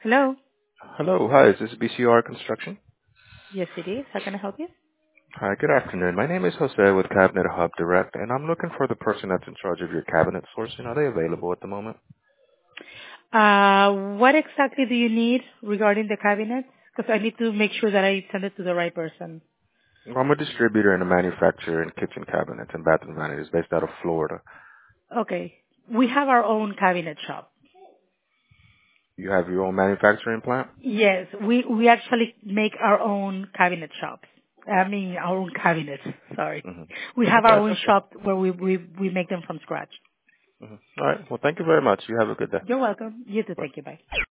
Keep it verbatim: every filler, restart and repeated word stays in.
Hello. Hello. Hi, is this B C R Construction? Yes, it is. How can I help you? Hi, good afternoon. My name is Jose with Cabinet Hub Direct, and I'm looking for the person that's in charge of your cabinet sourcing. Are they available at the moment? Uh, what exactly do you need regarding the cabinets? Because I need to make sure that I send it to the right person. Well, I'm a distributor and a manufacturer in kitchen cabinets and bathroom vanities based out of Florida. Okay. We have our own cabinet shop. You have your own manufacturing plant? Yes, we, we actually make our own cabinet shops. I mean, our own cabinets. Sorry. We Mm-hmm. have Okay, our that's own okay. shop where we, we, we make them from scratch. hmm All right. Well, thank you very much. You have a good day. You're welcome. You too. Bye. Thank you. Bye.